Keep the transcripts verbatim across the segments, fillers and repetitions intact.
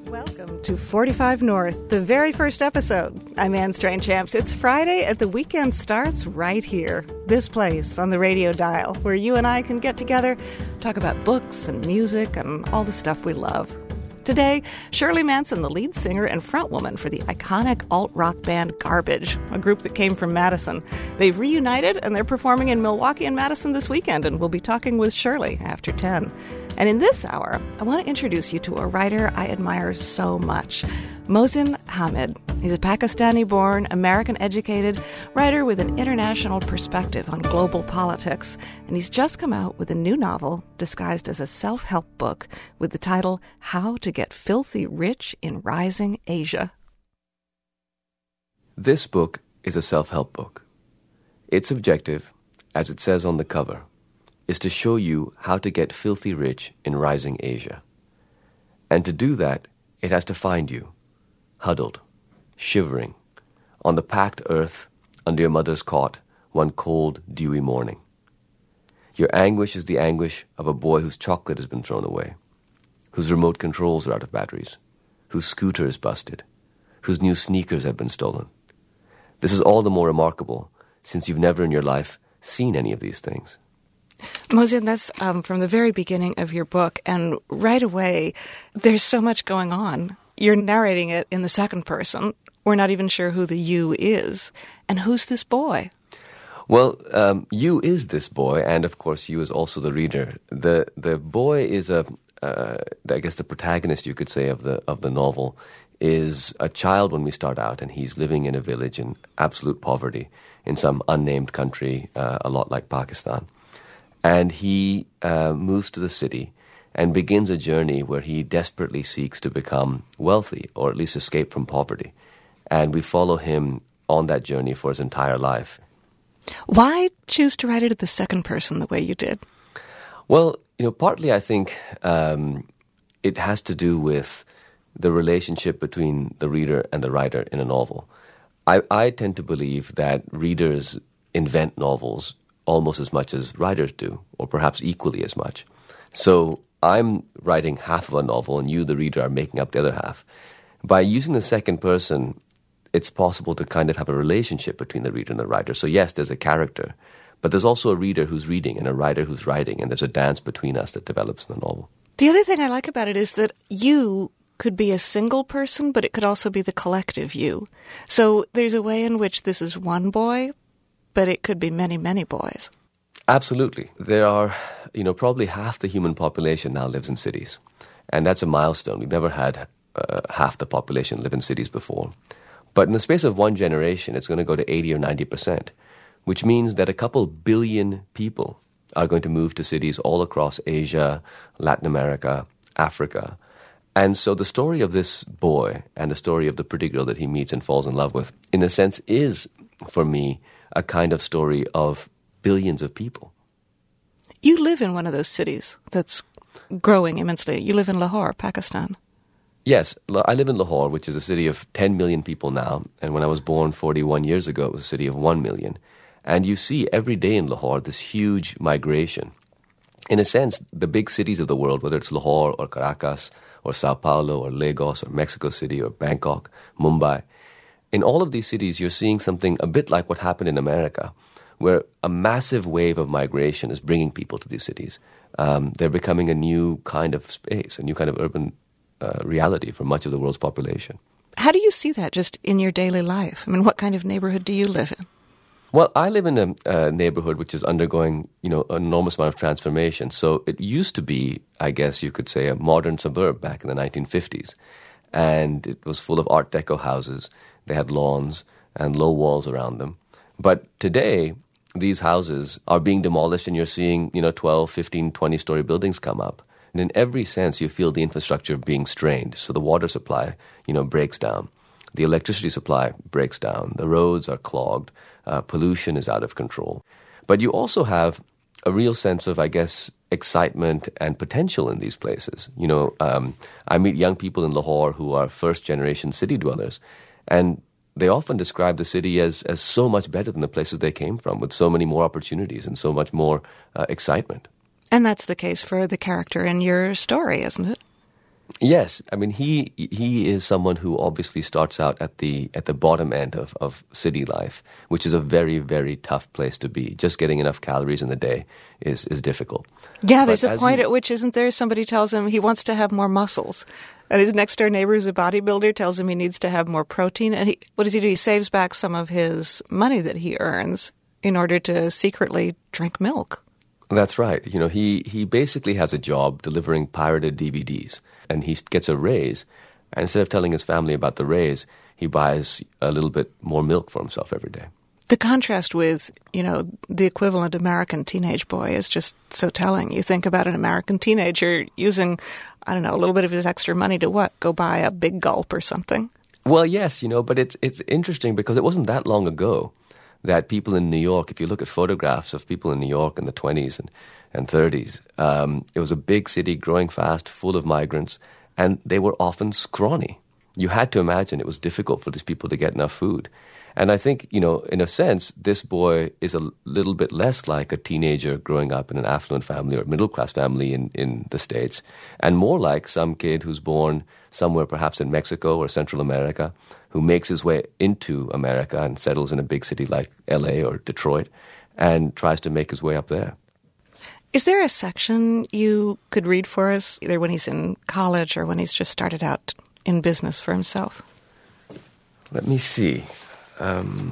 Welcome to forty-five North, the very first episode. I'm Anne Strainchamps. It's Friday and the weekend starts right here. This place on the radio dial where you and I can get together, talk about books and music and all the stuff we love. Today, Shirley Manson, the lead singer and frontwoman for the iconic alt-rock band Garbage, a group that came from Madison. They've reunited and they're performing in Milwaukee and Madison this weekend, and we'll be talking with Shirley after ten. And in this hour, I want to introduce you to a writer I admire so much, Mohsin Hamid. He's a Pakistani-born, American-educated writer with an international perspective on global politics, and he's just come out with a new novel disguised as a self-help book with the title How to Get Filthy Rich in Rising Asia. This book is a self-help book. Its objective, as it says on the cover, is to show you how to get filthy rich in rising Asia. And to do that, it has to find you, huddled, shivering, on the packed earth under your mother's cot one cold, dewy morning. Your anguish is the anguish of a boy whose chocolate has been thrown away, whose remote controls are out of batteries, whose scooter is busted, whose new sneakers have been stolen. This is all the more remarkable since you've never in your life seen any of these things. Mohsin, that's um, from the very beginning of your book, and right away, there's so much going on. You're narrating it in the second person. We're not even sure who the you is. And who's this boy? Well, um, you is this boy, and of course, you is also the reader. The the boy is a, uh, I guess, the protagonist, you could say, of the of the novel, is a child when we start out, and he's living in a village in absolute poverty in some unnamed country, uh, a lot like Pakistan. And he uh, moves to the city and begins a journey where he desperately seeks to become wealthy, or at least escape from poverty. And we follow him on that journey for his entire life. Why choose to write it at the second person the way you did? Well, you know, partly I think um, it has to do with the relationship between the reader and the writer in a novel. I, I tend to believe that readers invent novels almost as much as writers do, or perhaps equally as much. So I'm writing half of a novel, and you, the reader, are making up the other half. By using the second person, it's possible to kind of have a relationship between the reader and the writer. So yes, there's a character, but there's also a reader who's reading and a writer who's writing, and there's a dance between us that develops in the novel. The other thing I like about it is that you could be a single person, but it could also be the collective you. So there's a way in which this is one boy, but it could be many, many boys. Absolutely. There are, you know, probably half the human population now lives in cities. And that's a milestone. We've never had uh, half the population live in cities before. But in the space of one generation, it's going to go to eighty or ninety percent, which means that a couple billion people are going to move to cities all across Asia, Latin America, Africa. And so the story of this boy and the story of the pretty girl that he meets and falls in love with, in a sense, is, for me, a kind of story of billions of people. You live in one of those cities that's growing immensely. You live in Lahore, Pakistan. Yes, I live in Lahore, which is a city of ten million people now. And when I was born forty-one years ago, it was a city of one million. And you see every day in Lahore this huge migration. In a sense, the big cities of the world, whether it's Lahore or Caracas or Sao Paulo or Lagos or Mexico City or Bangkok, Mumbai, in all of these cities, you're seeing something a bit like what happened in America, where a massive wave of migration is bringing people to these cities. Um, they're becoming a new kind of space, a new kind of urban uh, reality for much of the world's population. How do you see that just in your daily life? I mean, what kind of neighborhood do you live in? Well, I live in a, a neighborhood which is undergoing, you know, an enormous amount of transformation. So it used to be, I guess you could say, a modern suburb back in the nineteen fifties. And it was full of Art Deco houses. They had lawns and low walls around them. But today, these houses are being demolished and you're seeing, you know, twelve, fifteen, twenty-story buildings come up. And in every sense, you feel the infrastructure being strained. So the water supply, you know, breaks down. The electricity supply breaks down. The roads are clogged. Uh, pollution is out of control. But you also have a real sense of, I guess, excitement and potential in these places. You know, um, I meet young people in Lahore who are first-generation city dwellers, and they often describe the city as, as so much better than the places they came from, with so many more opportunities and so much more uh, excitement. And that's the case for the character in your story, isn't it? Yes, I mean he he is someone who obviously starts out at the at the bottom end of, of city life, which is a very very tough place to be. Just getting enough calories in the day is is difficult. Yeah, there's but a point he, at which, isn't there? Somebody tells him he wants to have more muscles, and his next door neighbor, who's a bodybuilder, tells him he needs to have more protein. And he, what does he do? He saves back some of his money that he earns in order to secretly drink milk. That's right. You know, he he basically has a job delivering pirated D V Ds. And he gets a raise, and instead of telling his family about the raise, he buys a little bit more milk for himself every day. The contrast with, you know, the equivalent American teenage boy is just so telling. You think about an American teenager using, I don't know, a little bit of his extra money to what? Go buy a Big Gulp or something? Well, yes, you know, but it's it's interesting because it wasn't that long ago that people in New York, if you look at photographs of people in New York in the twenties and and thirties. Um, it was a big city growing fast, full of migrants, and they were often scrawny. You had to imagine it was difficult for these people to get enough food. And I think, you know, in a sense, this boy is a little bit less like a teenager growing up in an affluent family or middle-class family in, in the States, and more like some kid who's born somewhere perhaps in Mexico or Central America, who makes his way into America and settles in a big city like L A or Detroit and tries to make his way up there. Is there a section you could read for us, either when he's in college or when he's just started out in business for himself? Let me see. Um,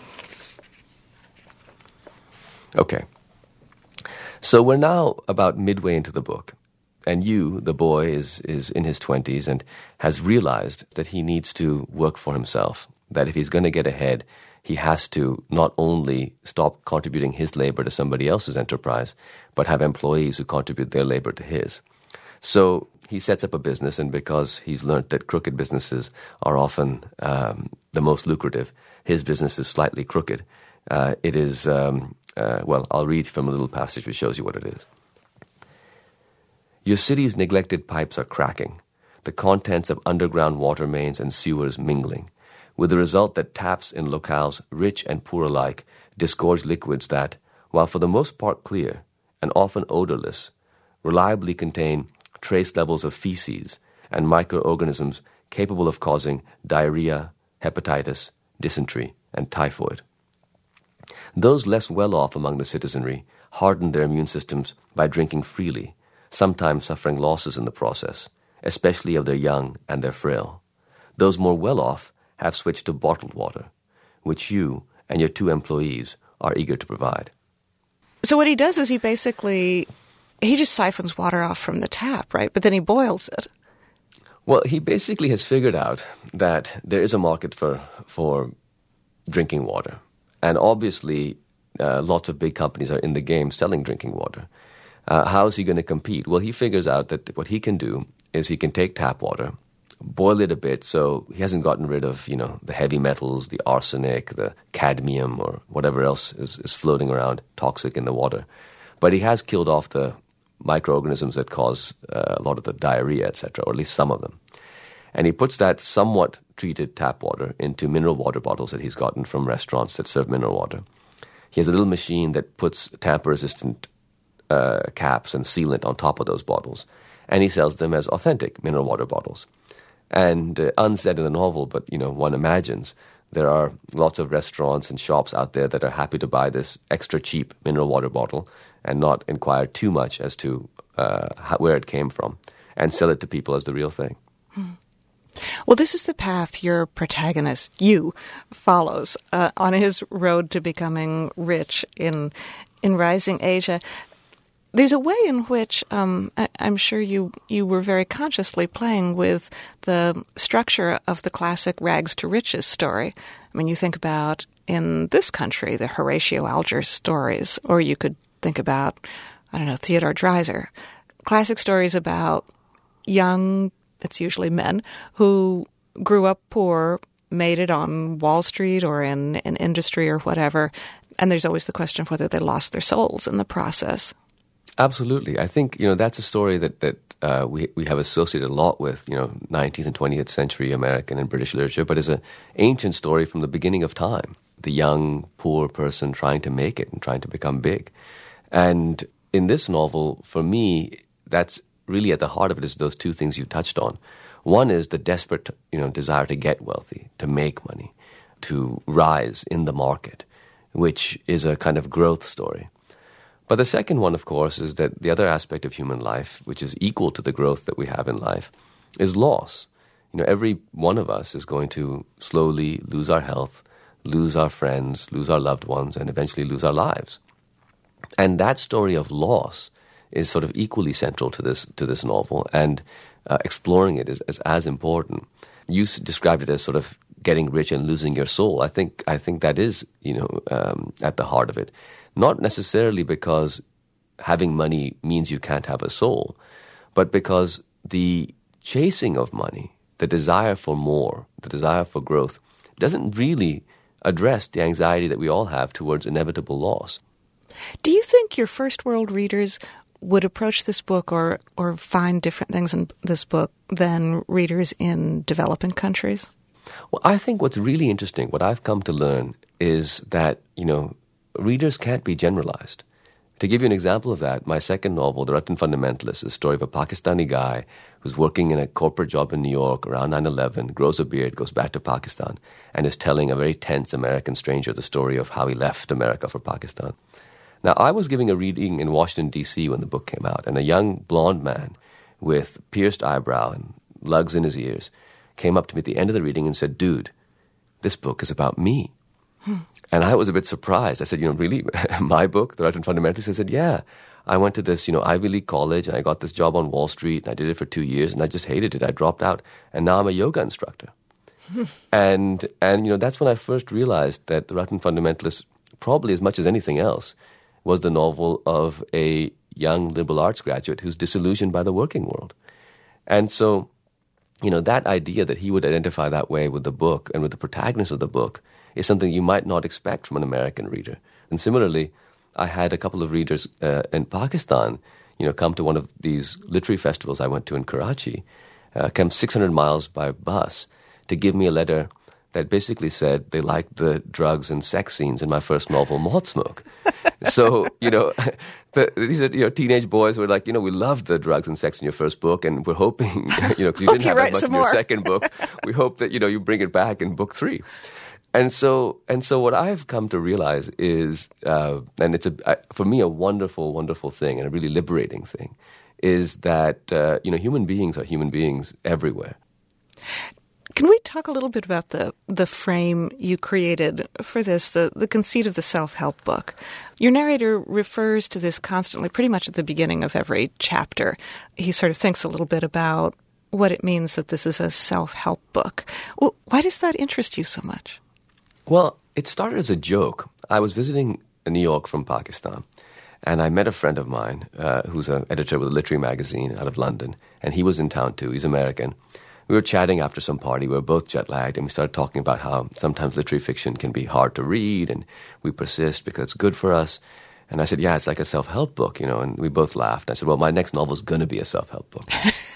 okay. So we're now about midway into the book, and you, the boy, is, is in his twenties and has realized that he needs to work for himself, that if he's going to get ahead, he has to not only stop contributing his labor to somebody else's enterprise, but have employees who contribute their labor to his. So he sets up a business, and because he's learned that crooked businesses are often um, the most lucrative, his business is slightly crooked. Uh, it is, um, uh, well, I'll read from a little passage which shows you what it is. Your city's neglected pipes are cracking, the contents of underground water mains and sewers mingling, with the result that taps in locales, rich and poor alike, disgorge liquids that, while for the most part clear and often odorless, reliably contain trace levels of feces and microorganisms capable of causing diarrhea, hepatitis, dysentery, and typhoid. Those less well-off among the citizenry harden their immune systems by drinking freely, sometimes suffering losses in the process, especially of their young and their frail. Those more well-off have switched to bottled water, which you and your two employees are eager to provide. So what he does is he basically, he just siphons water off from the tap, right? But then he boils it. Well, he basically has figured out that there is a market for, for drinking water. And obviously, uh, lots of big companies are in the game selling drinking water. Uh, how is he going to compete? Well, he figures out that what he can do is he can take tap water, boil it a bit so he hasn't gotten rid of, you know, the heavy metals, the arsenic, the cadmium, or whatever else is, is floating around toxic in the water. But he has killed off the microorganisms that cause uh, a lot of the diarrhea, et cetera, or at least some of them. And he puts that somewhat treated tap water into mineral water bottles that he's gotten from restaurants that serve mineral water. He has a little machine that puts tamper-resistant uh, caps and sealant on top of those bottles, and he sells them as authentic mineral water bottles. And uh, unsaid in the novel, but, you know, one imagines, there are lots of restaurants and shops out there that are happy to buy this extra cheap mineral water bottle and not inquire too much as to uh, how, where it came from, and sell it to people as the real thing. Hmm. Well, this is the path your protagonist, you, follows uh, on his road to becoming rich in in rising Asia. There's a way in which um, I, I'm sure you, you were very consciously playing with the structure of the classic rags to riches story. I mean, you think about, in this country, the Horatio Alger stories, or you could think about, I don't know, Theodore Dreiser. Classic stories about young, it's usually men, who grew up poor, made it on Wall Street or in, in industry or whatever, and there's always the question of whether they lost their souls in the process. Absolutely. I think, you know, that's a story that, that uh, we we have associated a lot with, you know, nineteenth and twentieth century American and British literature, but it's an ancient story from the beginning of time. The young, poor person trying to make it and trying to become big. And in this novel, for me, that's really at the heart of it is those two things you touched on. One is the desperate, you know, desire to get wealthy, to make money, to rise in the market, which is a kind of growth story. But the second one, of course, is that the other aspect of human life, which is equal to the growth that we have in life, is loss. You know, every one of us is going to slowly lose our health, lose our friends, lose our loved ones, and eventually lose our lives. And that story of loss is sort of equally central to this to this novel, and uh, exploring it is, is as important. You s- described it as sort of getting rich and losing your soul. I think I think that is, you know, um, at the heart of it. Not necessarily because having money means you can't have a soul, but because the chasing of money, the desire for more, the desire for growth, doesn't really address the anxiety that we all have towards inevitable loss. Do you think your first world readers would approach this book or, or find different things in this book than readers in developing countries? Well, I think what's really interesting, what I've come to learn, is that, you know, readers can't be generalized. To give you an example of that, my second novel, The Ratan Fundamentalist, is a story of a Pakistani guy who's working in a corporate job in New York around nine eleven, grows a beard, goes back to Pakistan, and is telling a very tense American stranger the story of how he left America for Pakistan. Now, I was giving a reading in Washington, D C when the book came out, and a young blonde man with pierced eyebrow and lugs in his ears came up to me at the end of the reading and said, "Dude, this book is about me." Hmm. And I was a bit surprised. I said, you know, really? My book, The Ratan Fundamentalist? I said, yeah. I went to this, you know, Ivy League college, and I got this job on Wall Street, and I did it for two years, and I just hated it. I dropped out, and now I'm a yoga instructor. and, and you know, that's when I first realized that The Ratan Fundamentalist, probably as much as anything else, was the novel of a young liberal arts graduate who's disillusioned by the working world. And so, you know, that idea that he would identify that way with the book and with the protagonist of the book is something you might not expect from an American reader. And similarly, I had a couple of readers uh, in Pakistan, you know, come to one of these literary festivals I went to in Karachi, uh, came six hundred miles by bus to give me a letter that basically said they liked the drugs and sex scenes in my first novel, Moth Smoke. So, you know, the, these are, you know, teenage boys who are like, you know, we loved the drugs and sex in your first book, and we're hoping, you know, because you didn't have that much in your second book, we hope that, you know, you bring it back in book three. And so, and so, what I've come to realize is, uh, and it's a for me a wonderful, wonderful thing and a really liberating thing, is that uh, you know, human beings are human beings everywhere. Can we talk a little bit about the the frame you created for this, the the conceit of the self-help book? Your narrator refers to this constantly, pretty much at the beginning of every chapter. He sort of thinks a little bit about what it means that this is a self-help book. Well, why does that interest you so much? Well, it started as a joke. I was visiting New York from Pakistan, and I met a friend of mine uh, who's an editor with a literary magazine out of London, and he was in town too. He's American. We were chatting after some party. We were both jet-lagged, and we started talking about how sometimes literary fiction can be hard to read, and we persist because it's good for us. And I said, yeah, it's like a self-help book, you know, and we both laughed. I said, well, my next novel is going to be a self-help book.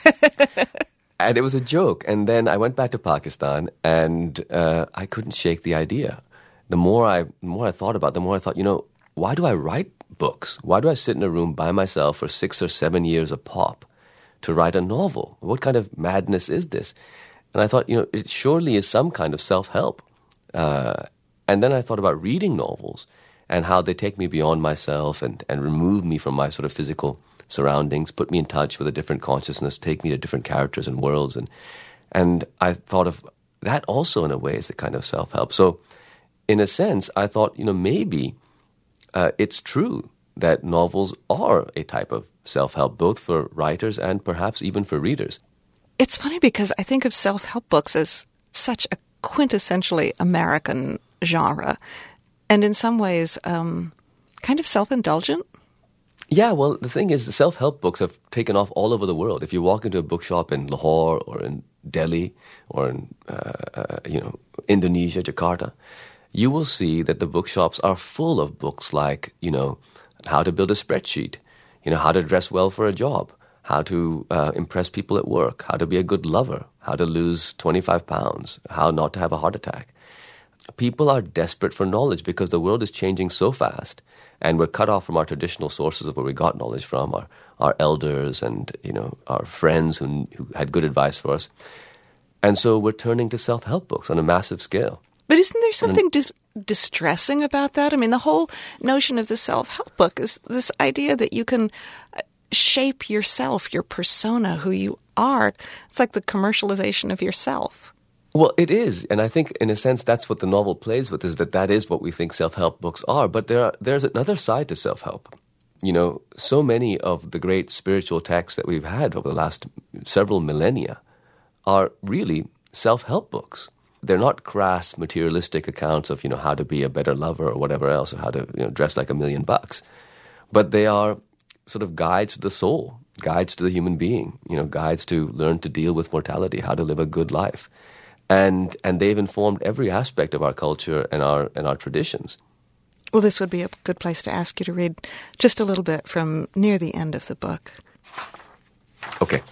And it was a joke. And then I went back to Pakistan, and uh, I couldn't shake the idea. The more I, the more I thought about it, the more I thought, you know, why do I write books? Why do I sit in a room by myself for six or seven years a pop to write a novel? What kind of madness is this? And I thought, you know, it surely is some kind of self-help. Uh, and then I thought about reading novels and how they take me beyond myself and, and remove me from my sort of physical surroundings, put me in touch with a different consciousness, take me to different characters and worlds. And and I thought of that also in a way as a kind of self-help. So in a sense, I thought, you know, maybe uh, it's true that novels are a type of self-help, both for writers and perhaps even for readers. It's funny because I think of self-help books as such a quintessentially American genre, and in some ways um, kind of self-indulgent. Yeah, well, the thing is, the self-help books have taken off all over the world. If you walk into a bookshop in Lahore or in Delhi or in, uh, uh, you know, Indonesia, Jakarta, you will see that the bookshops are full of books like, you know, how to build a spreadsheet, you know, how to dress well for a job, how to uh, impress people at work, how to be a good lover, how to lose twenty-five pounds, how not to have a heart attack. people are desperate for knowledge because the world is changing so fast, and we're cut off from our traditional sources of where we got knowledge from, our, our elders and, you know, our friends who, who had good advice for us. And so we're turning to self-help books on a massive scale. But isn't there something dis- distressing about that? I mean, the whole notion of the self-help book is this idea that you can shape yourself, your persona, who you are. It's like the commercialization of yourself. Well, it is. And I think, in a sense, that's what the novel plays with, is that that is what we think self-help books are. But there are, there's another side to self-help. You know, so many of the great spiritual texts that we've had over the last several millennia are really self-help books. They're not crass, materialistic accounts of, you know, how to be a better lover or whatever else, or how to, you know, dress like a million bucks. But they are sort of guides to the soul, guides to the human being, you know, guides to learn to deal with mortality, how to live a good life. And and they've informed every aspect of our culture and our and our traditions. Well, this would be a good place to ask you to read just a little bit from near the end of the book. Okay.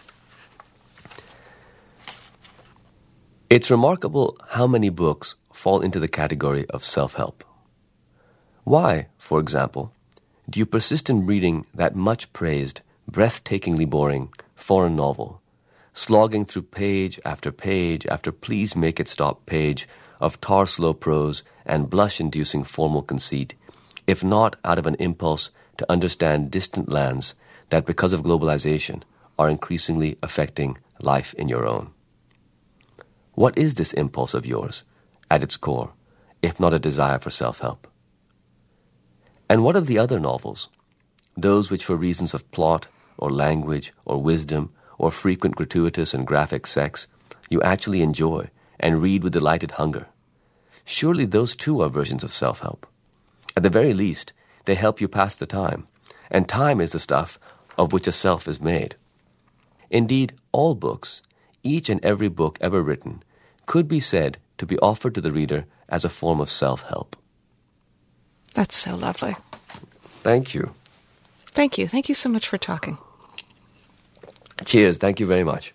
It's remarkable how many books fall into the category of self-help. Why, for example, do you persist in reading that much-praised, breathtakingly boring foreign novel, slogging through page after page after please make it stop page of tar-slow prose and blush-inducing formal conceit, if not out of an impulse to understand distant lands that, because of globalization, are increasingly affecting life in your own? What is this impulse of yours, at its core, if not a desire for self-help? And what of the other novels, those which for reasons of plot, or language, or wisdom, or frequent gratuitous and graphic sex, you actually enjoy and read with delighted hunger? Surely those too are versions of self-help. At the very least, they help you pass the time, and time is the stuff of which a self is made. Indeed, all books, each and every book ever written, could be said to be offered to the reader as a form of self-help. That's so lovely. Thank you. Thank you. Thank you so much for talking. Cheers. Thank you very much.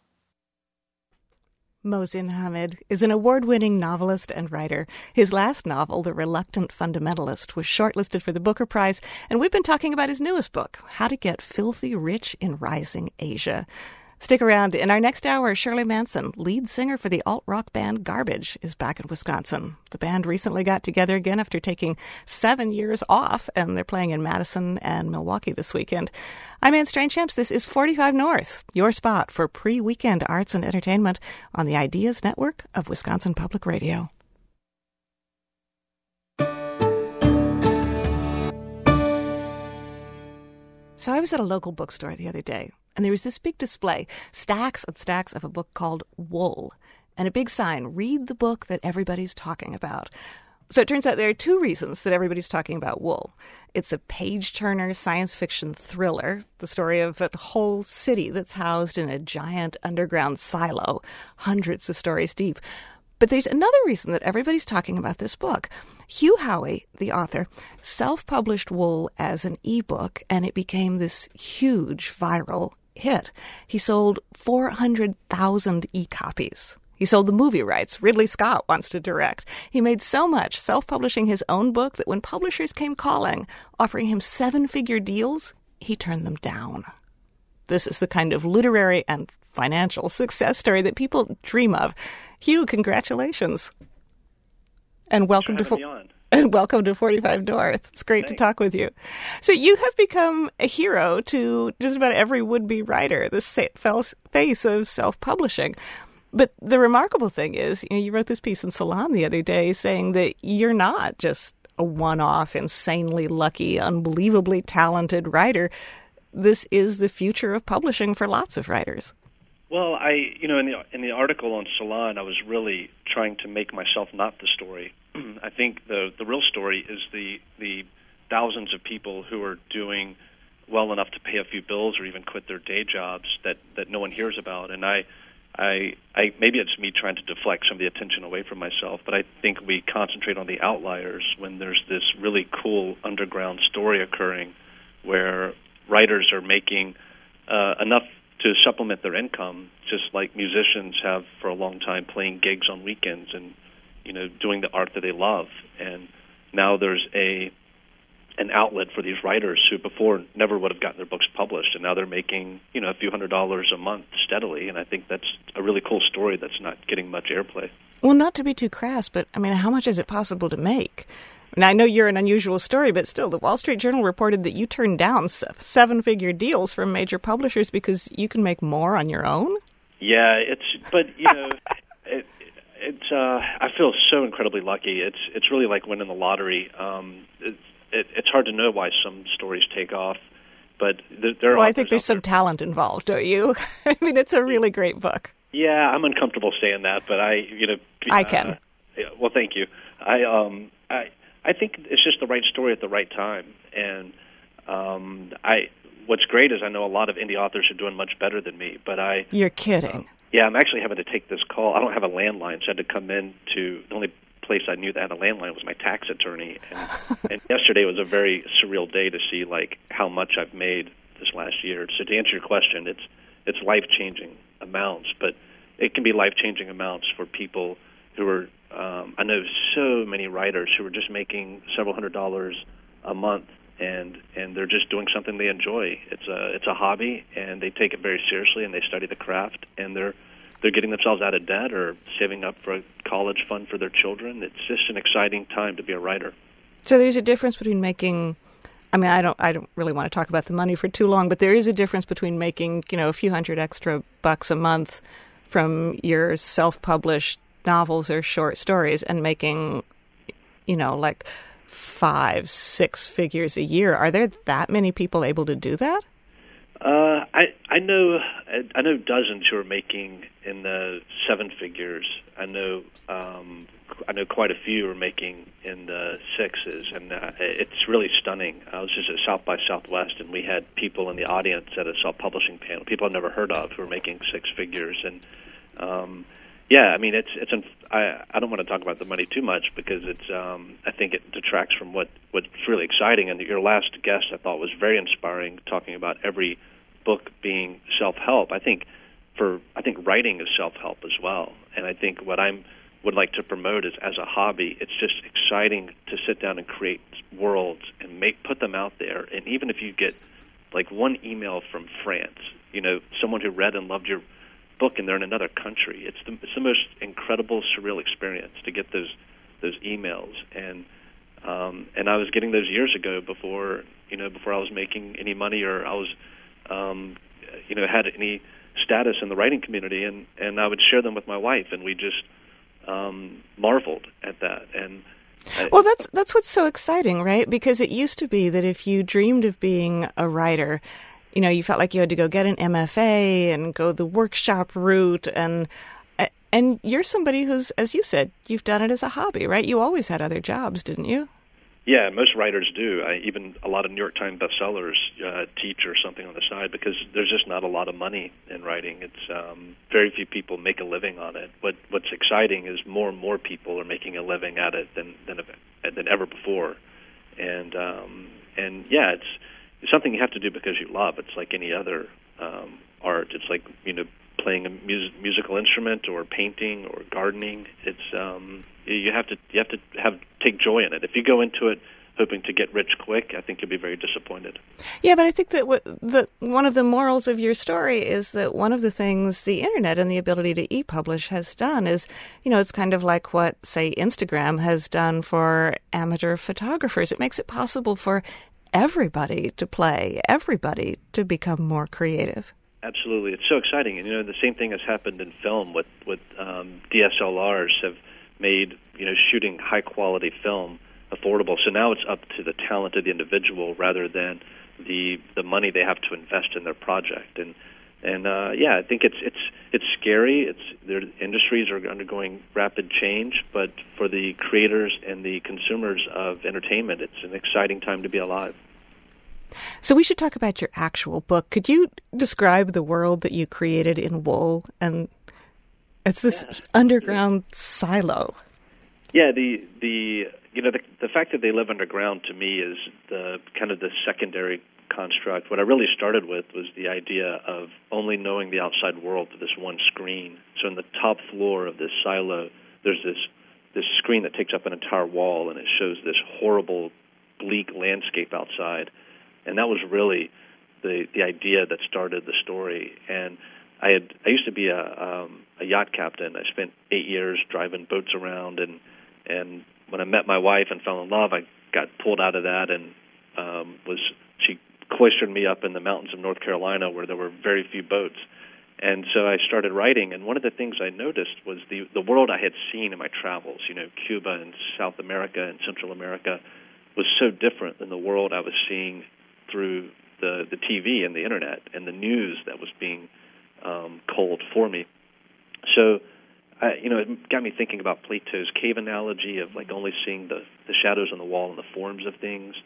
Mohsin Hamid is an award-winning novelist and writer. His last novel, The Reluctant Fundamentalist, was shortlisted for the Booker Prize, and we've been talking about his newest book, How to Get Filthy Rich in Rising Asia. Stick around. In our next hour, Shirley Manson, lead singer for the alt-rock band Garbage, is back in Wisconsin. The band recently got together again after taking seven years off, and they're playing in Madison and Milwaukee this weekend. I'm Anne Strainchamps. This is forty-five North, your spot for pre-weekend arts and entertainment on the Ideas Network of Wisconsin Public Radio. So I was at a local bookstore the other day, and there was this big display, stacks and stacks of a book called Wool, and a big sign, read the book that everybody's talking about. So it turns out there are two reasons that everybody's talking about Wool. It's a page-turner science fiction thriller, the story of a whole city that's housed in a giant underground silo, hundreds of stories deep. But there's another reason that everybody's talking about this book. Hugh Howey, the author, self-published Wool as an ebook, and it became this huge viral hit. He sold four hundred thousand e-copies. He sold the movie rights Ridley Scott wants to direct. He made so much self-publishing his own book that when publishers came calling, offering him seven-figure deals, he turned them down. This is the kind of literary and financial success story that people dream of. Hugh, congratulations. And welcome to fo- and welcome to forty-five North. It's great Thanks. to talk with you. So you have become a hero to just about every would-be writer, the face of self-publishing. But the remarkable thing is, you know, you wrote this piece in Salon the other day saying that you're not just a one-off, insanely lucky, unbelievably talented writer. This is the future of publishing for lots of writers. Well, I, you know, in the in the article on Salon, I was really trying to make myself not the story. I think the the real story is the the thousands of people who are doing well enough to pay a few bills or even quit their day jobs that, that no one hears about. And I, I, I maybe it's me trying to deflect some of the attention away from myself, but I think we concentrate on the outliers when there's this really cool underground story occurring where writers are making uh, enough to supplement their income, just like musicians have for a long time, playing gigs on weekends and you know, doing the art that they love. And now there's a an outlet for these writers who before never would have gotten their books published, and now they're making, you know, a few hundred dollars a month steadily. And I think that's a really cool story that's not getting much airplay. Well, not to be too crass, but I mean, how much is it possible to make? Now, I know you're an unusual story, but still, the Wall Street Journal reported that you turned down seven-figure deals from major publishers because you can make more on your own? Yeah, it's, but, you know, it, it's, uh, I feel so incredibly lucky. It's it's really like winning the lottery. Um, it, it, it's hard to know why some stories take off, but there, there are Well, I think there's there. some talent involved, don't you? I mean, it's a really great book. Yeah, I'm uncomfortable saying that, but I, you know... I can. Uh, yeah, well, thank you. I, um, I... I think it's just the right story at the right time, and um, I. What's great is I know a lot of indie authors are doing much better than me. But I. You're kidding. Um, yeah, I'm actually having to take this call. I don't have a landline, so I had to come in to the only place I knew that had a landline was my tax attorney. And, and yesterday was a very surreal day to see like how much I've made this last year. So to answer your question, it's it's life changing amounts, but it can be life changing amounts for people who are. Um, I know so many writers who are just making several hundred dollars a month, and and they're just doing something they enjoy. It's a it's a hobby, and they take it very seriously, and they study the craft, and they're they're getting themselves out of debt or saving up for a college fund for their children. It's just an exciting time to be a writer. So there's a difference between making. I mean, I don't I don't really want to talk about the money for too long, but there is a difference between making, you know, a few hundred extra bucks a month from your self-published novels or short stories and making, you know, like five, six figures a year. Are there that many people able to do that? Uh, I I know I know dozens who are making in the seven figures. I know um, I know quite a few are making in the sixes, and uh, it's really stunning. I was just at South by Southwest, and we had people in the audience at a self-publishing panel, people I've never heard of, who are making six figures, and um, yeah, I mean, it's it's. I I don't want to talk about the money too much because it's. Um, I think it detracts from what what's really exciting. And your last guest, I thought, was very inspiring, talking about every book being self-help. I think for I think writing is self-help as well. And I think what I'm would like to promote is as a hobby, it's just exciting to sit down and create worlds and make put them out there. And even if you get like one email from France, you know, someone who read and loved your book and they're in another country. It's the, it's the most incredible, surreal experience to get those those emails, and um, and I was getting those years ago before you know before I was making any money or I was um, you know had any status in the writing community, and, and I would share them with my wife, and we just um, marveled at that. And I, well, that's that's what's so exciting, right? Because it used to be that if you dreamed of being a writer, you know, you felt like you had to go get an M F A and go the workshop route. And and you're somebody who's, as you said, you've done it as a hobby, right? You always had other jobs, didn't you? Yeah, most writers do. I, even a lot of New York Times bestsellers uh, teach or something on the side because there's just not a lot of money in writing. It's um, very few people make a living on it. What What's exciting is more and more people are making a living at it than than, than ever before. And um, and yeah, it's It's something you have to do because you love. It's like any other um, art. It's like, you know, playing a mus- musical instrument or painting or gardening. It's um, you have to you have to have take joy in it. If you go into it hoping to get rich quick, I think you'll be very disappointed. Yeah, but I think that what the one of the morals of your story is that one of the things the internet and the ability to e-publish has done is, you know, it's kind of like what, say, Instagram has done for amateur photographers. It makes it possible for everybody to play, everybody to become more creative. Absolutely. It's so exciting. And, you know, the same thing has happened in film with, with um, D S L Rs have made, you know, shooting high-quality film affordable. So now it's up to the talent of the individual rather than the the money they have to invest in their project. And, and uh, yeah, I think it's it's it's scary. It's their industries are undergoing rapid change, but for the creators and the consumers of entertainment, it's an exciting time to be alive. So we should talk about your actual book. Could you describe the world that you created in Wool? And it's this yeah. underground silo. Yeah, the the you know the the fact that they live underground to me is the kind of the secondary construct. What I really started with was the idea of only knowing the outside world through this one screen. So in the top floor of this silo, there's this this screen that takes up an entire wall, and it shows this horrible, bleak landscape outside. And that was really the the idea that started the story. And I had I used to be a um, a yacht captain. I spent eight years driving boats around, and and when I met my wife and fell in love, I got pulled out of that and um, was she cloistered me up in the mountains of North Carolina where there were very few boats. And so I started writing, and one of the things I noticed was the the world I had seen in my travels, you know, Cuba and South America and Central America, was so different than the world I was seeing through the, the T V and the Internet and the news that was being um, culled for me. So, I, you know, it got me thinking about Plato's cave analogy of, like, only seeing the, the shadows on the wall and the forms of things.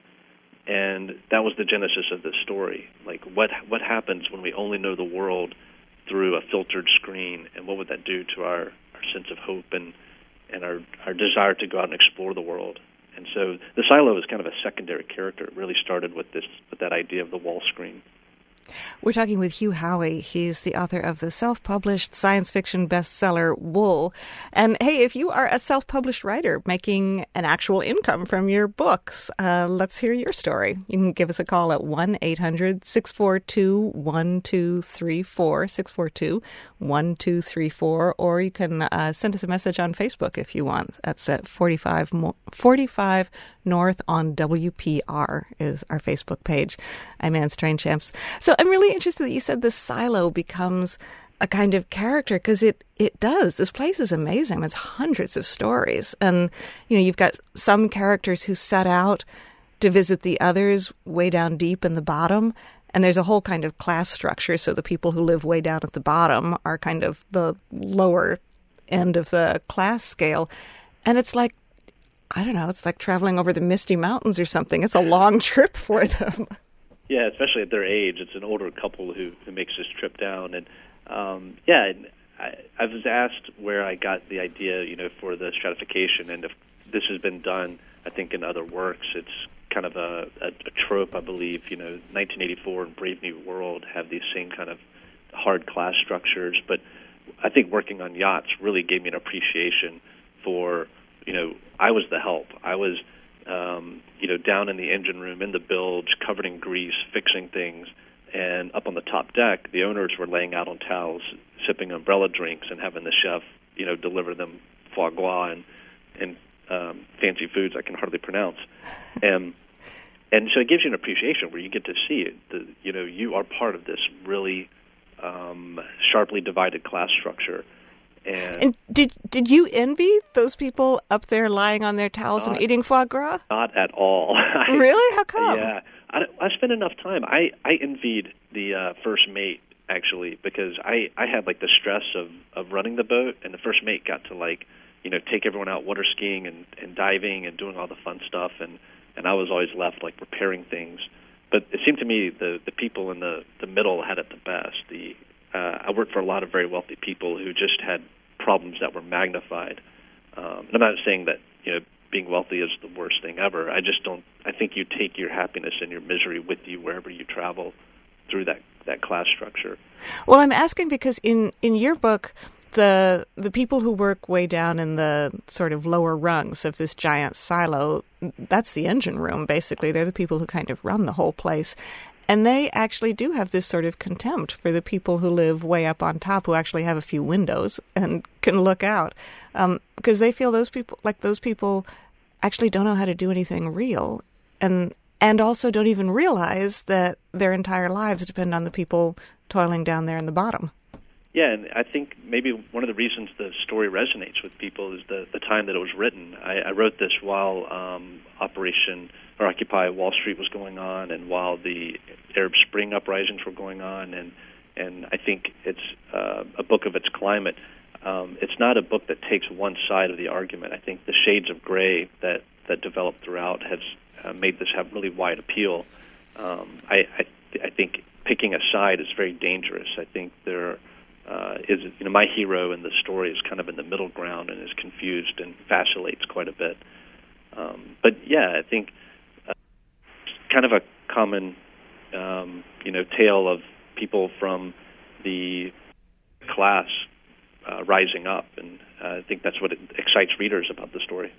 And that was the genesis of this story. Like, what what happens when we only know the world through a filtered screen, and what would that do to our, our sense of hope and, and our, our desire to go out and explore the world? And so the silo is kind of a secondary character. It really started with this with that idea of the wall screen. We're talking with Hugh Howey. He's the author of the self-published science fiction bestseller Wool. And hey, if you are a self-published writer making an actual income from your books, uh, let's hear your story. You can give us a call at one eight hundred six four two one two three four, six four two one two three four, or you can uh, send us a message on Facebook if you want. That's at forty-five, forty-five North on W P R is our Facebook page. I'm Anne Strainchamps. So I'm really interested that you said the silo becomes a kind of character, because it, it does. This place is amazing. It's hundreds of stories. And, you know, you've got some characters who set out to visit the others way down deep in the bottom. And there's a whole kind of class structure. So the people who live way down at the bottom are kind of the lower end of the class scale. And it's like, I don't know, it's like traveling over the Misty Mountains or something. It's a long trip for them. Yeah, especially at their age. It's an older couple who, who makes this trip down. And, um, yeah, and I, I was asked where I got the idea, you know, for the stratification. And if this has been done, I think, in other works. It's kind of a, a, a trope, I believe. You know, nineteen eighty-four and Brave New World have these same kind of hard class structures. But I think working on yachts really gave me an appreciation for, you know, I was the help. I was, um, you know, down in the engine room, in the bilge, covered in grease, fixing things. And up on the top deck, the owners were laying out on towels, sipping umbrella drinks, and having the chef, you know, deliver them foie gras and, and um, fancy foods I can hardly pronounce. And and so it gives you an appreciation where you get to see it. The, you know, you are part of this really um, sharply divided class structure. And, and did did you envy those people up there lying on their towels not, and eating foie gras? Not at all. Really? How come? Yeah, I, I spent enough time. I, I envied the uh, first mate, actually, because I, I had, like, the stress of, of running the boat, and the first mate got to, like, you know, take everyone out water skiing and, and diving and doing all the fun stuff, and, and I was always left, like, repairing things. But it seemed to me the, the people in the, the middle had it the best. The Uh, I worked for a lot of very wealthy people who just had problems that were magnified. Um, and I'm not saying that, you know, being wealthy is the worst thing ever. I just don't. I think you take your happiness and your misery with you wherever you travel through that, that class structure. Well, I'm asking because in, in your book, the the people who work way down in the sort of lower rungs of this giant silo, that's the engine room, basically. They're the people who kind of run the whole place. And they actually do have this sort of contempt for the people who live way up on top, who actually have a few windows and can look out, um, because they feel those people, like those people, actually don't know how to do anything real, and and also don't even realize that their entire lives depend on the people toiling down there in the bottom. Yeah, and I think maybe one of the reasons the story resonates with people is the, the time that it was written. I, I wrote this while um, Operation or Occupy Wall Street was going on, and while the Arab Spring uprisings were going on, and and I think it's uh, a book of its climate. Um, it's not a book that takes one side of the argument. I think the shades of gray that, that developed throughout has uh, made this have really wide appeal. Um, I, I I think picking a side is very dangerous. I think there uh, is, you know, my hero in the story is kind of in the middle ground and is confused and vacillates quite a bit. Um, but yeah, I think uh, kind of a common, um, you know, tale of people from the class uh, rising up, and uh, I think that's what excites readers about the story.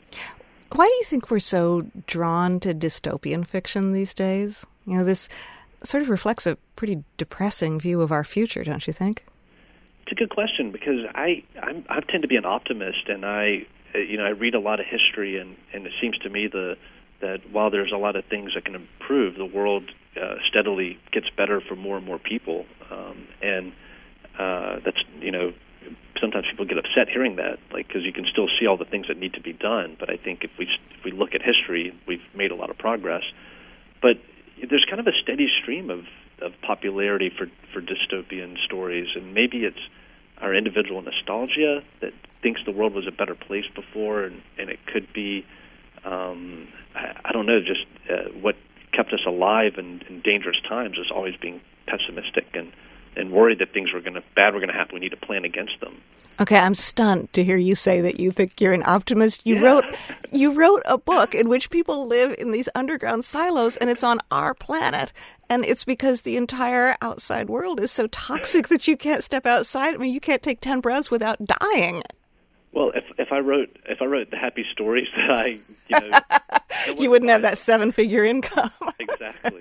Why do you think we're so drawn to dystopian fiction these days? You know, this sort of reflects a pretty depressing view of our future, don't you think? It's a good question, because I I'm, I tend to be an optimist, and I you know I read a lot of history, and, and it seems to me the that while there's a lot of things that can improve, the world uh, steadily gets better for more and more people, um, and uh, that's you know sometimes people get upset hearing that, like because you can still see all the things that need to be done. But I think if we if we look at history, we've made a lot of progress, but there's kind of a steady stream of, of popularity for, for dystopian stories, and maybe it's our individual nostalgia that thinks the world was a better place before, and, and it could be, um, I, I don't know, just uh, what kept us alive in, in dangerous times is always being pessimistic and, and worried that things were going to bad were going to happen. We need to plan against them. Okay, I'm stunned to hear you say that you think you're an optimist. You yeah. wrote you wrote a book in which people live in these underground silos, and it's on our planet. And it's because the entire outside world is so toxic that you can't step outside. I mean, you can't take ten breaths without dying. Well, if if I wrote if I wrote the happy stories that I, you know, you wouldn't have that seven-figure income. Exactly.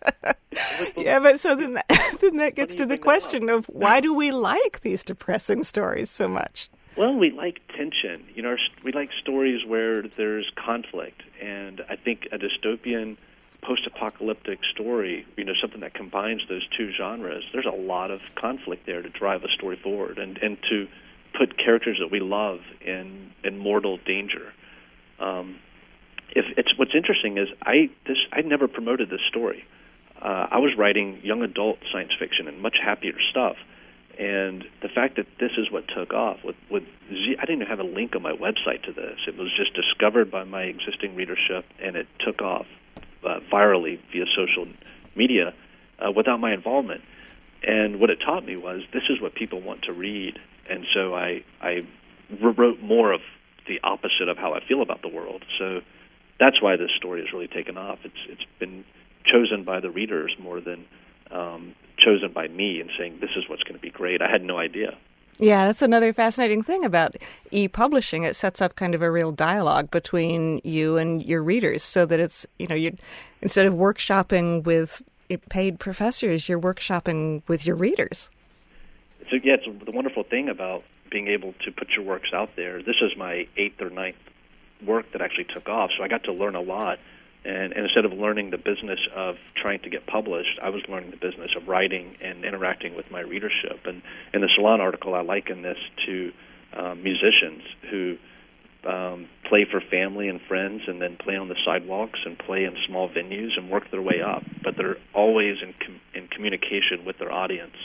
Yeah, but so then that, then that gets to the question of why do we like these depressing stories so much? Well, we like tension. You know, we like stories where there's conflict, and I think a dystopian, post-apocalyptic story, you know, something that combines those two genres, there's a lot of conflict there to drive a story forward and, and to put characters that we love in, in mortal danger. Um, if it's what's interesting is I this I never promoted this story. Uh, I was writing young adult science fiction and much happier stuff, and the fact that this is what took off with with Z, I didn't even have a link on my website to this. It was just discovered by my existing readership, and it took off uh, virally via social media uh, without my involvement. And what it taught me was this is what people want to read, and so I I wrote more of the opposite of how I feel about the world. So that's why this story has really taken off. It's it's been chosen by the readers more than um, chosen by me and saying this is what's going to be great. I had no idea. Yeah, that's another fascinating thing about e-publishing. It sets up kind of a real dialogue between you and your readers, so that it's, you know, you instead of workshopping with paid professors, you're workshopping with your readers. So yeah, it's the wonderful thing about being able to put your works out there. This is my eighth or ninth work that actually took off, so I got to learn a lot. And, and instead of learning the business of trying to get published, I was learning the business of writing and interacting with my readership. And in the Salon article, I liken this to um, musicians who um, play for family and friends and then play on the sidewalks and play in small venues and work their way up. But they're always in, com- in communication with their audience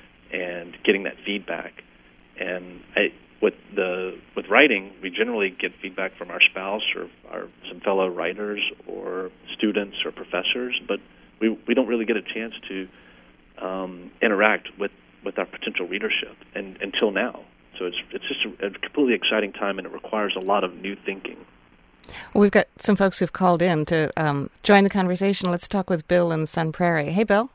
and getting that feedback. And I, with the with writing, we generally get feedback from our spouse or our, some fellow writers or students or professors, but we we don't really get a chance to um, interact with, with our potential readership and, until now. So it's it's just a, a completely exciting time, and it requires a lot of new thinking. Well, we've got some folks who've called in to um, join the conversation. Let's talk with Bill in Sun Prairie. Hey, Bill.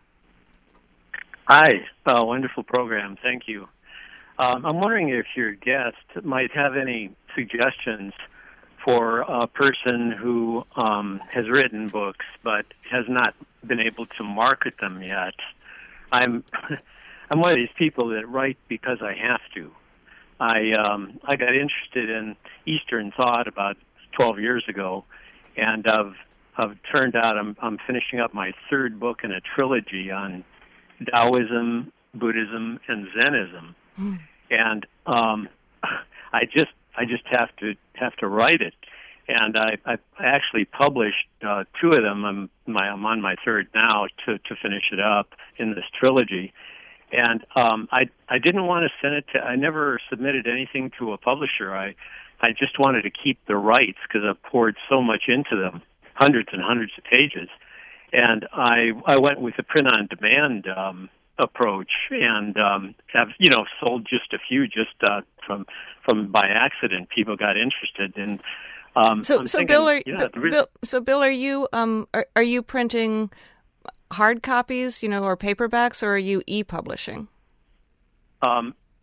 Hi. Uh, wonderful program. Thank you. Um, I'm wondering if your guest might have any suggestions for a person who um, has written books but has not been able to market them yet. I'm I'm one of these people that write because I have to. I um, I got interested in Eastern thought about twelve years ago, and I've I've turned out I'm I'm finishing up my third book in a trilogy on Taoism, Buddhism, and Zenism. Mm. And um, I just I just have to have to write it, and I, I actually published uh, two of them. I'm my I'm on my third now to, to finish it up in this trilogy, and um, I I didn't want to send it to. I never submitted anything to a publisher. I I just wanted to keep the rights because I poured so much into them, hundreds and hundreds of pages, and I I went with the print on demand Um, approach, and um, have you know sold just a few just uh, from from by accident. People got interested, and um, so I'm so thinking, Bill, are, yeah, Bill, Bill, so Bill, are you um are, are you printing hard copies, you know, or paperbacks, or are you e-publishing? Um,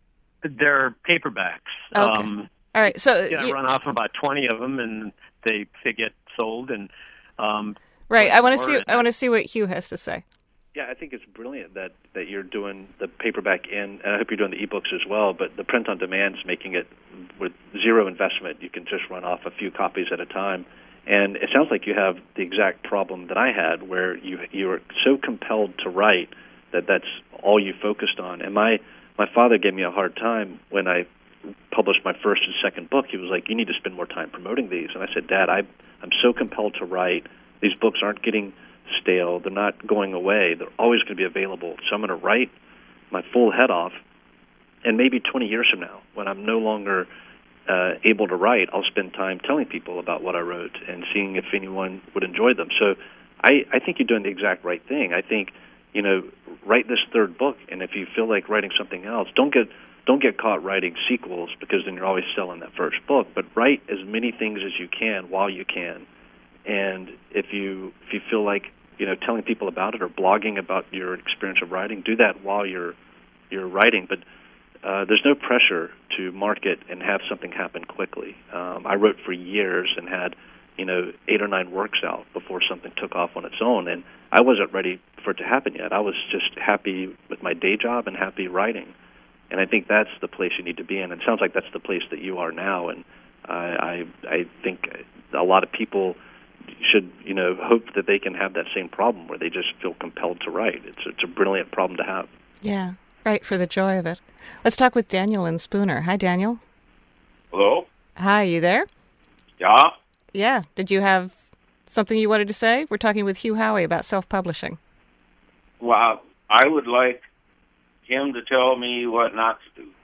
they're paperbacks. Okay. Um, All right. So yeah, I you, run off about twenty of them, and they they get sold. And um, right. I want to see. more- I want to see what Hugh has to say. Yeah, I think it's brilliant that, that you're doing the paperback in, and I hope you're doing the ebooks as well, but the print on demand is making it with zero investment. You can just run off a few copies at a time. And it sounds like you have the exact problem that I had, where you you were so compelled to write that that's all you focused on. And my, my father gave me a hard time when I published my first and second book. He was like, you need to spend more time promoting these. And I said, Dad, I, I'm so compelled to write. These books aren't getting stale. They're not going away. They're always going to be available. So I'm going to write my full head off, and maybe twenty years from now, when I'm no longer uh, able to write, I'll spend time telling people about what I wrote and seeing if anyone would enjoy them. So I, I think you're doing the exact right thing. I think, you know, write this third book, and if you feel like writing something else, don't get don't get caught writing sequels, because then you're always selling that first book. But write as many things as you can while you can. And if you if you feel like, you know, telling people about it or blogging about your experience of writing, do that while you're you're writing. But uh, there's no pressure to market and have something happen quickly. Um, I wrote for years and had, you know, eight or nine works out before something took off on its own, and I wasn't ready for it to happen yet. I was just happy with my day job and happy writing. And I think that's the place you need to be in. And it sounds like that's the place that you are now. And I I, I think a lot of people should, you know, hope that they can have that same problem where they just feel compelled to write. It's it's a brilliant problem to have. Yeah, right, for the joy of it. Let's talk with Daniel in Spooner. Hi, Daniel. Hello? Hi, you there? Yeah? Yeah. Did you have something you wanted to say? We're talking with Hugh Howey about self-publishing. Well, I would like him to tell me what not to do.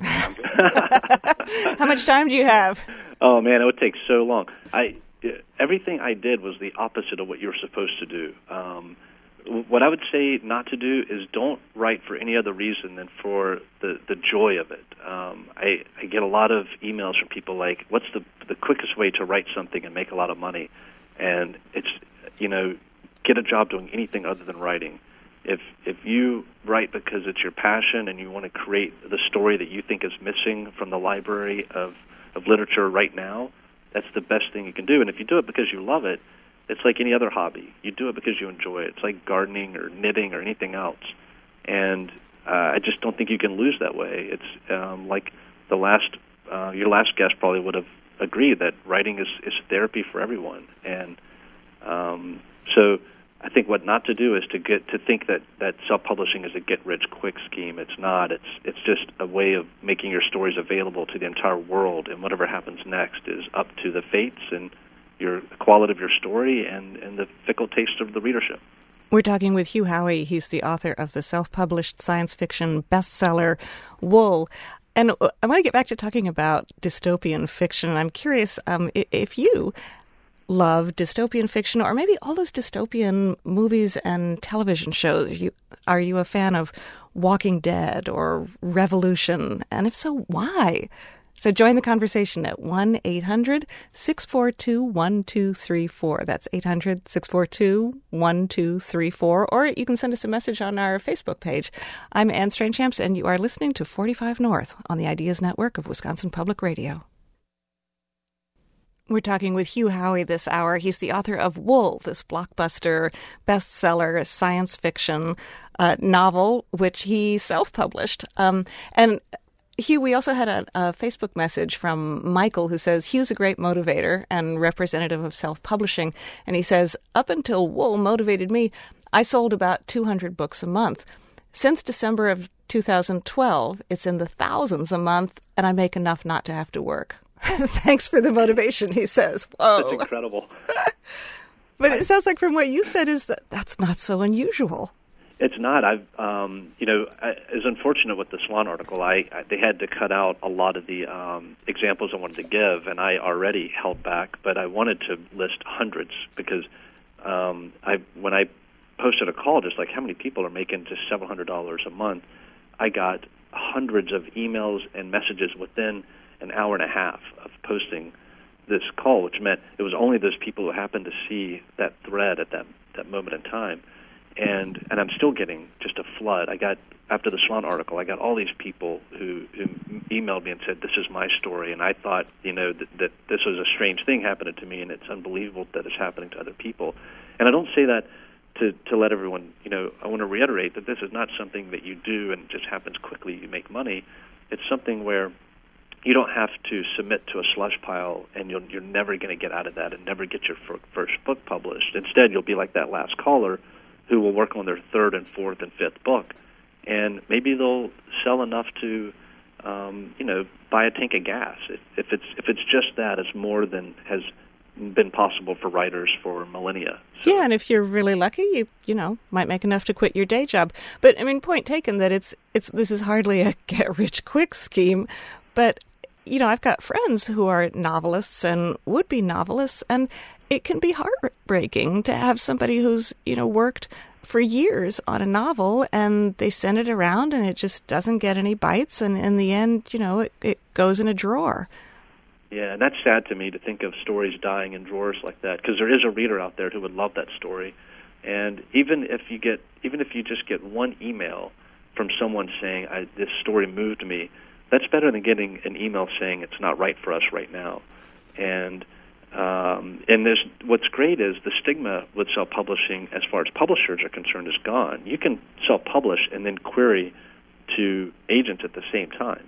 How much time do you have? Oh, man, it would take so long. I everything I did was the opposite of what you were supposed to do. Um, what I would say not to do is don't write for any other reason than for the, the joy of it. Um, I, I get a lot of emails from people like, what's the the quickest way to write something and make a lot of money? And it's, you know, get a job doing anything other than writing. If if you write because it's your passion and you want to create the story that you think is missing from the library of, of literature right now, that's the best thing you can do. And if you do it because you love it, it's like any other hobby. You do it because you enjoy it. It's like gardening or knitting or anything else. And uh, I just don't think you can lose that way. It's um, like the last, uh, your last guest probably would have agreed that writing is, is therapy for everyone. And um, so I think what not to do is to get to think that, that self-publishing is a get-rich-quick scheme. It's not. It's it's just a way of making your stories available to the entire world, and whatever happens next is up to the fates and your the quality of your story and, and the fickle taste of the readership. We're talking with Hugh Howey. He's the author of the self-published science fiction bestseller, Wool. And I want to get back to talking about dystopian fiction. I'm curious um, if you love dystopian fiction, or maybe all those dystopian movies and television shows. Are you, are you a fan of Walking Dead or Revolution? And if so, why? So join the conversation at one eight hundred six four two one two three four. That's eight hundred six four two one two three four. Or you can send us a message on our Facebook page. I'm Anne Strainchamps, and you are listening to forty-five North on the Ideas Network of Wisconsin Public Radio. We're talking with Hugh Howey this hour. He's the author of Wool, this blockbuster bestseller science fiction uh, novel, which he self-published. Um, and Hugh, we also had a, a Facebook message from Michael who says, Hugh's a great motivator and representative of self-publishing. And he says, up until Wool motivated me, I sold about two hundred books a month. Since December of two thousand twelve, it's in the thousands a month, and I make enough not to have to work. Thanks for the motivation, he says. Whoa. That's incredible. But it sounds like from what you said is that that's not so unusual. It's not. I've, um, you know, I, it's unfortunate with the Swan article. I, I they had to cut out a lot of the um, examples I wanted to give, and I already held back. But I wanted to list hundreds because um, I when I posted a call, just like how many people are making just several hundred dollars a month, I got hundreds of emails and messages within an hour and a half of posting this call, which meant it was only those people who happened to see that thread at that that moment in time. And and I'm still getting just a flood. I got after the Shalon article, I got all these people who, who emailed me and said, "This is my story," and I thought, you know, that, that this was a strange thing happening to me, and it's unbelievable that it's happening to other people. And I don't say that to to let everyone, you know, I want to reiterate that this is not something that you do and it just happens quickly. You make money. It's something where you don't have to submit to a slush pile, and you'll, you're never going to get out of that and never get your fir- first book published. Instead, you'll be like that last caller who will work on their third and fourth and fifth book, and maybe they'll sell enough to, um, you know, buy a tank of gas. If, if it's if it's just that, it's more than has been possible for writers for millennia. So. Yeah, and if you're really lucky, you you know might make enough to quit your day job. But I mean, point taken that it's it's this is hardly a get rich quick scheme. But you know, I've got friends who are novelists and would be novelists, and it can be heartbreaking to have somebody who's you know worked for years on a novel, and they send it around, and it just doesn't get any bites, and in the end, you know, it, it goes in a drawer. Yeah, and that's sad to me to think of stories dying in drawers like that, because there is a reader out there who would love that story. And even if you get, even if you just get one email from someone saying, I, "This story moved me," that's better than getting an email saying it's not right for us right now. And um, and there's what's great is the stigma with self-publishing, as far as publishers are concerned, is gone. You can self-publish and then query to agents at the same time.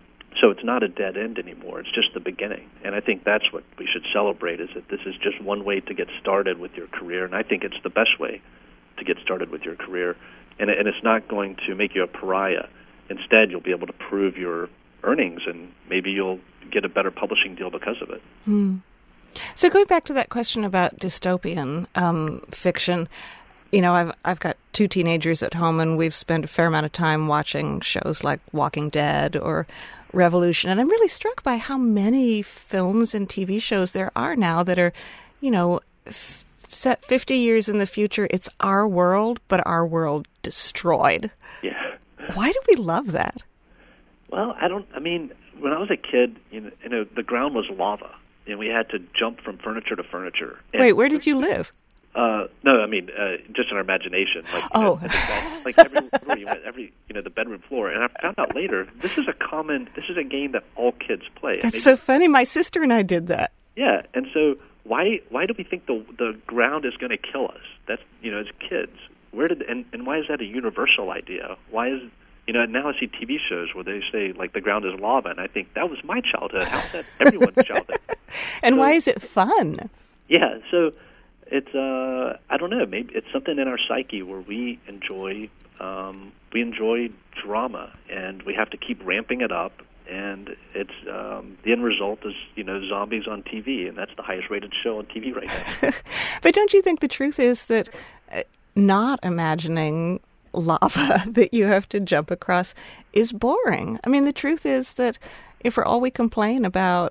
So it's not a dead end anymore. It's just the beginning. And I think that's what we should celebrate, is that this is just one way to get started with your career. And I think it's the best way to get started with your career. And, and it's not going to make you a pariah. Instead, you'll be able to prove your earnings, and maybe you'll get a better publishing deal because of it. Hmm. So going back to that question about dystopian um, fiction, you know, I've I've got two teenagers at home, and we've spent a fair amount of time watching shows like Walking Dead or Revolution, and I'm really struck by how many films and T V shows there are now that are, you know, f- set fifty years in the future. It's our world, but our world destroyed. Yeah. Why do we love that? Well, I don't. I mean, when I was a kid, you know, you know the ground was lava, and we had to jump from furniture to furniture. And Wait, where did you live? Uh, no, I mean uh, just in our imagination. Like, you oh, know, bed, like every floor you went, every you know the bedroom floor. And I found out later this is a common. This is a game that all kids play. That's so funny. My sister and I did that. Yeah, and so why why do we think the the ground is going to kill us? That's you know as kids. Where did and, and why is that a universal idea? Why is you know now I see T V shows where they say like the ground is lava, and I think that was my childhood. How is that everyone's childhood? And so, why is it fun? Yeah, so. It's uh I don't know, maybe it's something in our psyche where we enjoy um, we enjoy drama, and we have to keep ramping it up, and it's um, the end result is you know zombies on T V, and that's the highest rated show on T V right now. But don't you think the truth is that uh, not imagining lava that you have to jump across is boring? I mean, the truth is that if for all we complain about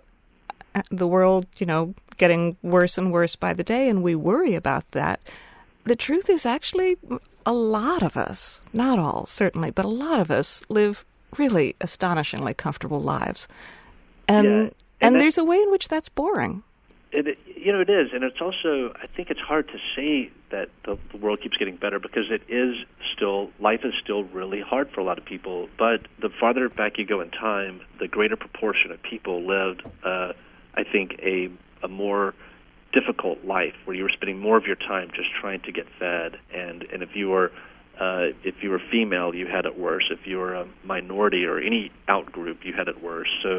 the world, you know, getting worse and worse by the day, and we worry about that, the truth is actually a lot of us, not all certainly, but a lot of us live really astonishingly comfortable lives. And yeah, and, and there's a way in which that's boring. It, you know, it is, and it's also, I think it's hard to say that the, the world keeps getting better, because it is still, life is still really hard for a lot of people, but the farther back you go in time, the greater proportion of people lived, uh, I think, a a more difficult life where you were spending more of your time just trying to get fed, and, and if you were uh, if you were female, you had it worse. If you were a minority or any out group, you had it worse. So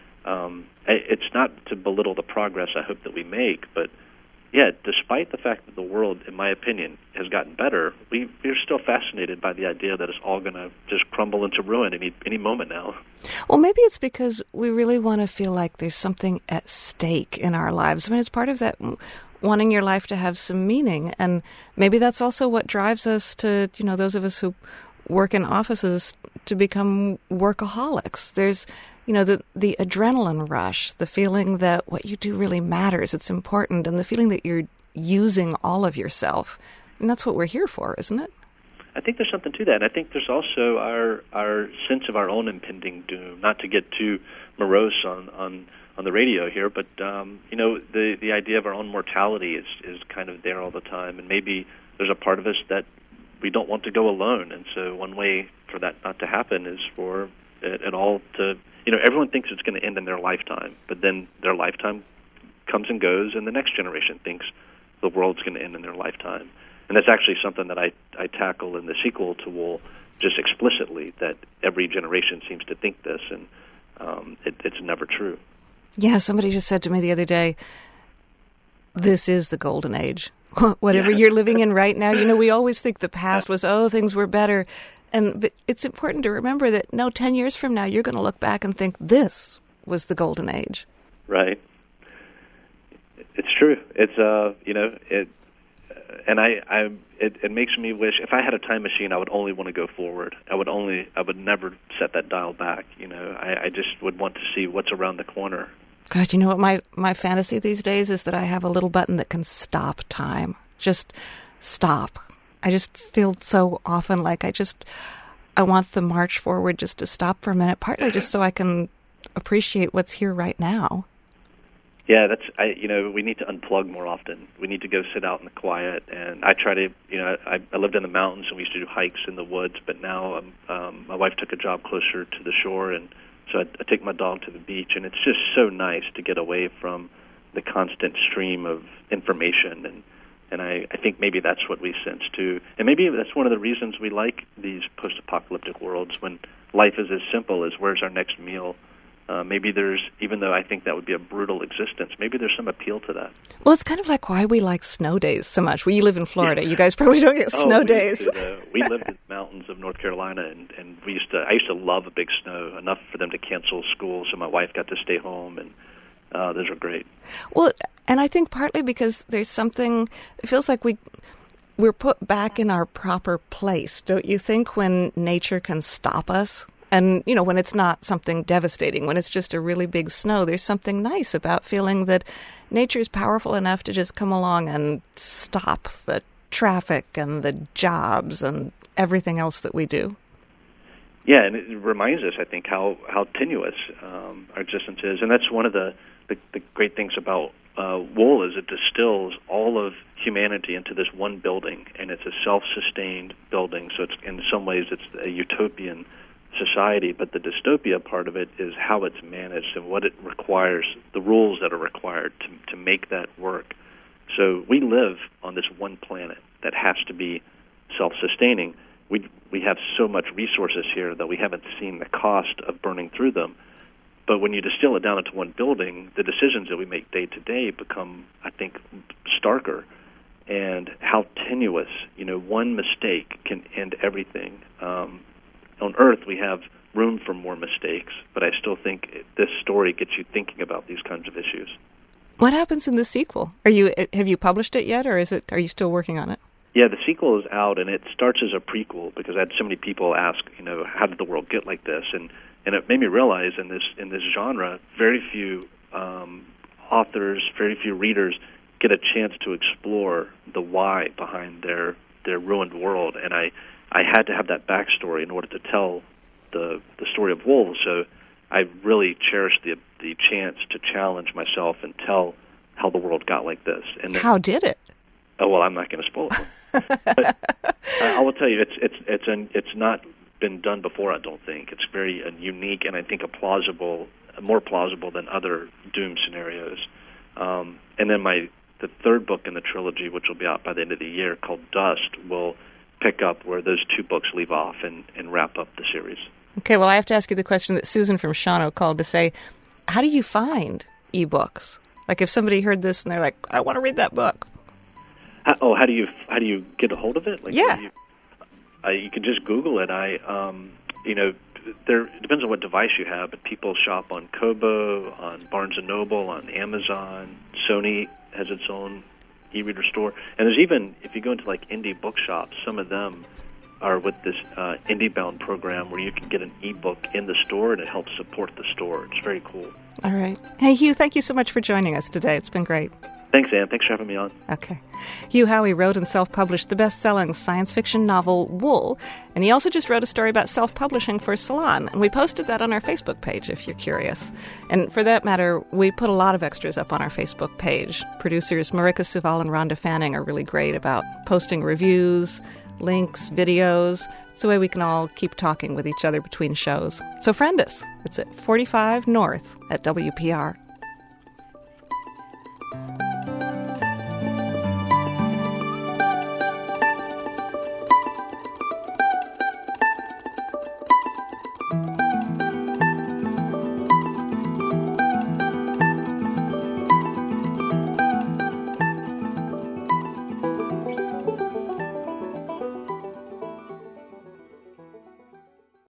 um, it's not to belittle the progress I hope that we make, but yeah, despite the fact that the world, in my opinion, has gotten better, we, we're still fascinated by the idea that it's all going to just crumble into ruin any any moment now. Well, maybe it's because we really want to feel like there's something at stake in our lives. I mean, it's part of that wanting your life to have some meaning, and maybe that's also what drives us to, you know, those of us who work in offices to become workaholics. There's, you know, the the adrenaline rush, the feeling that what you do really matters, it's important, and the feeling that you're using all of yourself. And that's what we're here for, isn't it? I think there's something to that. And I think there's also our our sense of our own impending doom, not to get too morose on, on, on the radio here, but, um, you know, the, the idea of our own mortality is, is kind of there all the time. And maybe there's a part of us that we don't want to go alone. And so one way for that not to happen is for it, it all to, you know, everyone thinks it's going to end in their lifetime, but then their lifetime comes and goes, and the next generation thinks the world's going to end in their lifetime. And that's actually something that I, I tackle in the sequel to Wool, just explicitly, that every generation seems to think this, and um, it, it's never true. Yeah, somebody just said to me the other day, this is the golden age. Whatever yeah. you're living in right now, you know, we always think the past was, oh, things were better. And but it's important to remember that, no, ten years from now, you're going to look back and think this was the golden age. Right. It's true. It's, uh, you know, it, and I, I it, it makes me wish, if I had a time machine, I would only want to go forward. I would only, I would never set that dial back. You know, I, I just would want to see what's around the corner. God, you know what my, my fantasy these days is that I have a little button that can stop time. Just stop. I just feel so often like I just, I want the march forward just to stop for a minute, partly just so I can appreciate what's here right now. Yeah, that's, I, you know, we need to unplug more often. We need to go sit out in the quiet. And I try to, you know, I, I lived in the mountains and we used to do hikes in the woods, but now um, um, my wife took a job closer to the shore, and so I, I take my dog to the beach, and it's just so nice to get away from the constant stream of information. And, and I, I think maybe that's what we sense too. And maybe that's one of the reasons we like these post-apocalyptic worlds, when life is as simple as where's our next meal. Uh, maybe there's, even though I think that would be a brutal existence, maybe there's some appeal to that. Well, it's kind of like why we like snow days so much. Well, you live in Florida. Yeah. You guys probably don't get oh, snow we days. To, uh, we lived in the mountains of North Carolina, and, and we used to. I used to love a big snow, enough for them to cancel school, so my wife got to stay home, and uh, those were great. Well, and I think partly because there's something, it feels like we, we're put back in our proper place, don't you think, when nature can stop us? And, you know, when it's not something devastating, when it's just a really big snow, there's something nice about feeling that nature's powerful enough to just come along and stop the traffic and the jobs and everything else that we do. Yeah, and it reminds us, I think, how, how tenuous um, our existence is. And that's one of the, the, the great things about uh, Wool, is it distills all of humanity into this one building, and it's a self-sustained building. So it's, in some ways, it's a utopian society, but the dystopia part of it is how it's managed and what it requires, the rules that are required to, to make that work. So we live on this one planet that has to be self-sustaining. We we have so much resources here that we haven't seen the cost of burning through them. But when you distill it down into one building, the decisions that we make day to day become, I think, starker. And how tenuous, you know, one mistake can end everything. Um, On Earth, we have room for more mistakes, but I still think this story gets you thinking about these kinds of issues. What happens in the sequel? Are you have you published it yet, or is it? Are you still working on it? Yeah, the sequel is out, and it starts as a prequel because I had so many people ask, you know, how did the world get like this? And and it made me realize in this in this genre, very few um, authors, very few readers get a chance to explore the why behind their their ruined world, and I. I had to have that backstory in order to tell the the story of Wool. So I really cherished the the chance to challenge myself and tell how the world got like this. And then, how did it? Oh well, I'm not going to spoil it. But I will tell you, it's it's it's an, it's not been done before. I don't think it's very uh, unique, and I think a plausible, more plausible than other doom scenarios. Um, and then my the third book in the trilogy, which will be out by the end of the year, called Dust, will pick up where those two books leave off and, and wrap up the series. Okay, well, I have to ask you the question that Susan from Shawano called to say, how do you find ebooks? Like if somebody heard this and they're like, I want to read that book. How, oh, how do you how do you get a hold of it? Like, yeah. You, uh, you can just Google it. I, um, you know, there it depends on what device you have, but people shop on Kobo, on Barnes and Noble, on Amazon. Sony has its own e-reader store, and there's even, if you go into like indie bookshops, some of them are with this uh, IndieBound program where you can get an e-book in the store and it helps support the store. It's very cool. All right. Hey, Hugh, thank you so much for joining us today. It's been great. Thanks, Anne. Thanks for having me on. Okay. Hugh Howey wrote and self-published the best-selling science fiction novel Wool, and he also just wrote a story about self-publishing for Salon, and we posted that on our Facebook page if you're curious. And for that matter, we put a lot of extras up on our Facebook page. Producers Marika Suval and Rhonda Fanning are really great about posting reviews, links, videos. It's the way we can all keep talking with each other between shows. So friend us. It's at forty-five North at W P R.